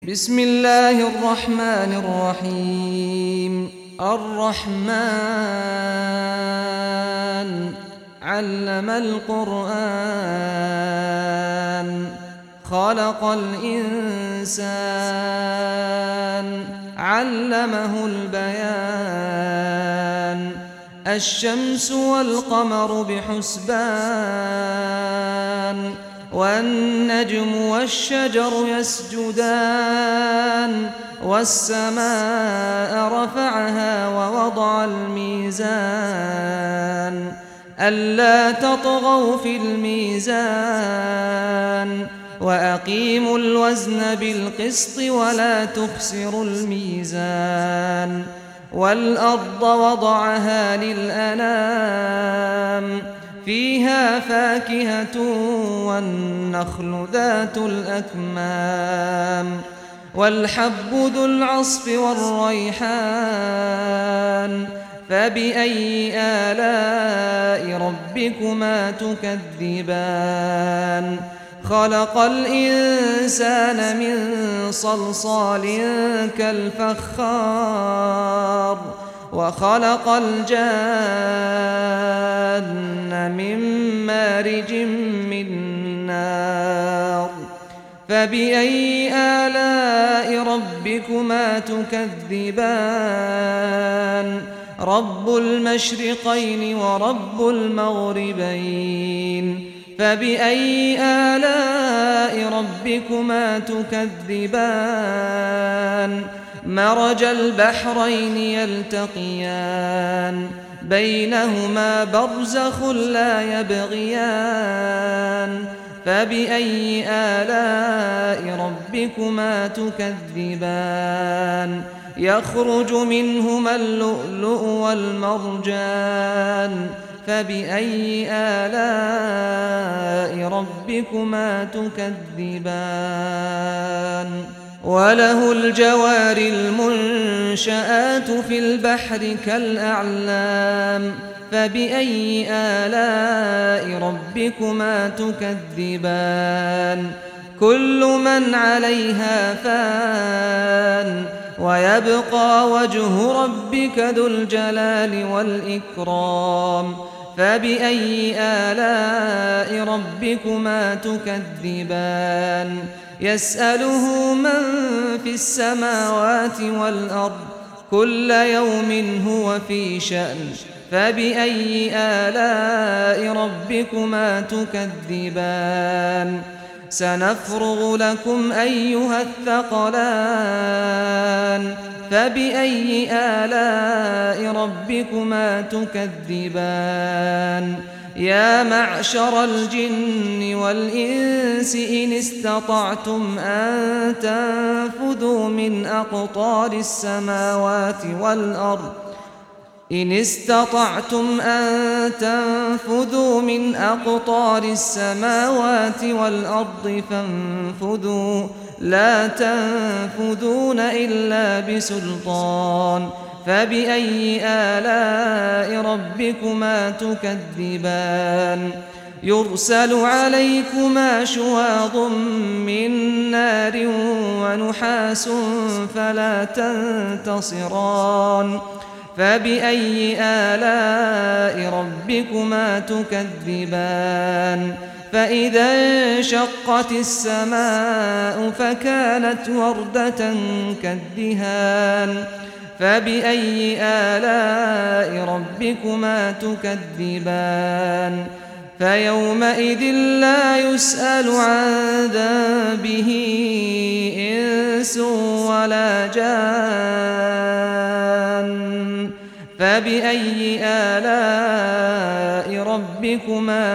بسم الله الرحمن الرحيم الرحمن علم القرآن خلق الإنسان علمه البيان الشمس والقمر بحسبان والنجم والشجر يسجدان والسماء رفعها ووضع الميزان ألا تطغوا في الميزان وأقيموا الوزن بالقسط ولا تخسروا الميزان والأرض وضعها للأنام فيها فاكهة والنخل ذات الأكمام والحب ذو العصف والريحان فبأي آلاء ربكما تكذبان خلق الإنسان من صلصال كالفخار وخلق الجان من مارج من نار فبأي آلاء ربكما تكذبان رب المشرقين ورب المغربين فبأي آلاء ربكما تكذبان مرج البحرين يلتقيان بينهما برزخ لا يبغيان فبأي آلاء ربكما تكذبان يخرج منهما اللؤلؤ والمرجان فبأي آلاء ربكما تكذبان وله الجوار المنشآت في البحر كالأعلام فبأي آلاء ربكما تكذبان كل من عليها فان ويبقى وجه ربك ذو الجلال والإكرام فبأي آلاء ربكما تكذبان يسأله من في السماوات والأرض كل يوم هو في شأن فبأي آلاء ربكما تكذبان سنفرغ لكم أيها الثقلان فبأي آلاء ربكما تكذبان يا معشر الجن والإنس إن استطعتم أن تنفذوا من أقطار السماوات والأرض إن استطعتم أن تنفذوا من أقطار السماوات والأرض فانفذوا لا تنفذون إلا بسلطان فبأي آلاء ربكما تكذبان يرسل عليكما شواظ من نار ونحاس فلا تنتصران فبأي آلاء ربكما تكذبان فإذا انشقت السماء فكانت وردة كالدهان فبأي آلاء ربكما تكذبان فيومئذ فلا يسأل عن ذنبه إنس ولا جان فبأي آلاء ربكما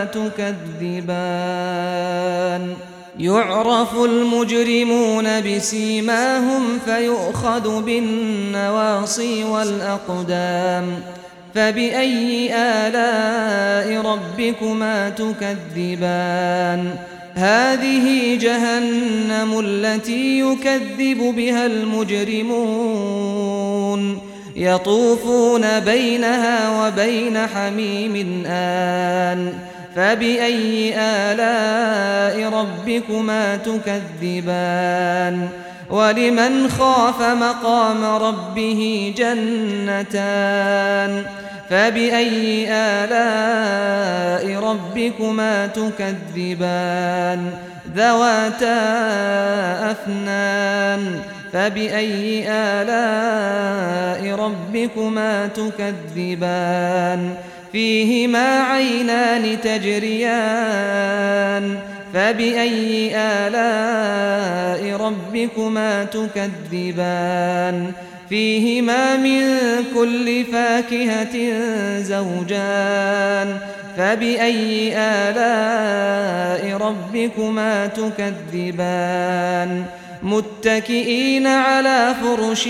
تكذبان يعرف المجرمون بسيماهم فيؤخذ بالنواصي والأقدام فبأي آلاء ربكما تكذبان هذه جهنم التي يكذب بها المجرمون يطوفون بينها وبين حميم آن فبأي آلاء ربكما تكذبان ولمن خاف مقام ربه جنتان فبأي آلاء ربكما تكذبان ذواتا أفنان فبأي آلاء ربكما تكذبان فيهما عينان تجريان فبأي آلاء ربكما تكذبان فيهما من كل فاكهة زوجان فبأي آلاء ربكما تكذبان متكئين على فرش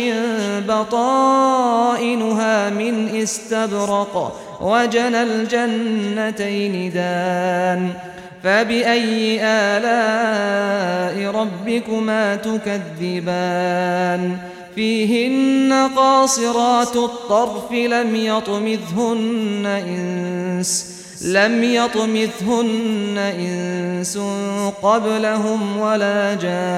بطائنها من استبرق وجنى الجنتين دان فبأي آلاء ربكما تكذبان فيهن قاصرات الطرف لم يطمثهن إنس قبلهم ولا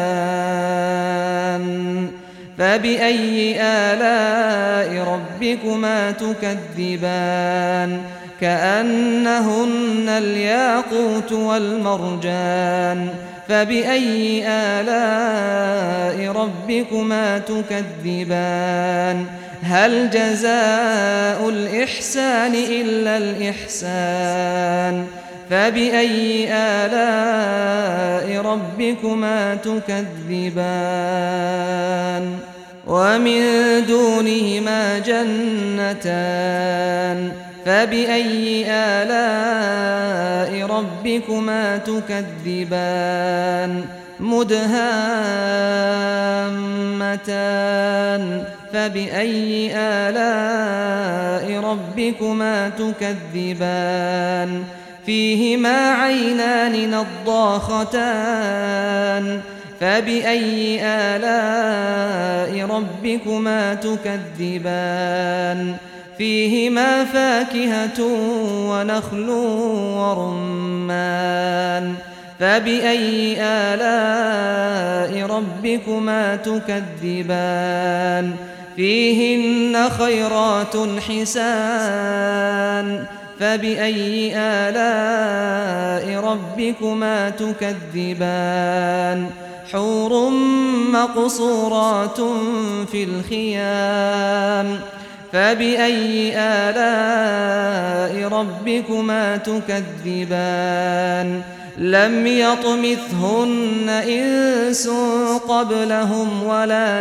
جان فبأي آلاء ربكما تكذبان كأنهن الياقوت والمرجان فبأي آلاء ربكما تكذبان هل جزاء الإحسان إلا الإحسان فبأي آلاء ربكما تكذبان ومن دونهما جنتان فبأي آلاء ربكما تكذبان مدهامتان فبأي آلاء ربكما تكذبان فيهما عينان نضاختان فبأي آلاء ربكما تكذبان فيهما فاكهة ونخل ورمان فبأي آلاء ربكما تكذبان فيهن خيرات حسان فبأي آلاء ربكما تكذبان حور مقصورات في الخيام فبأي آلاء ربكما تكذبان لم يطمثهن إنس قبلهم ولا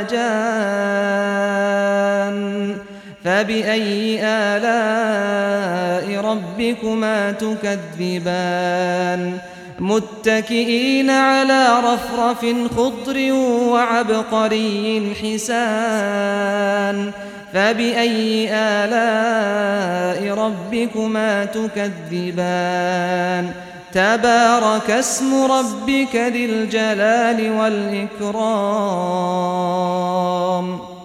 جان فبأي آلاء ربكما تكذبان متكئين على رفرف خضر وعبقري حسان فبأي آلاء ربكما تكذبان تبارك اسم ربك ذي الجلال والإكرام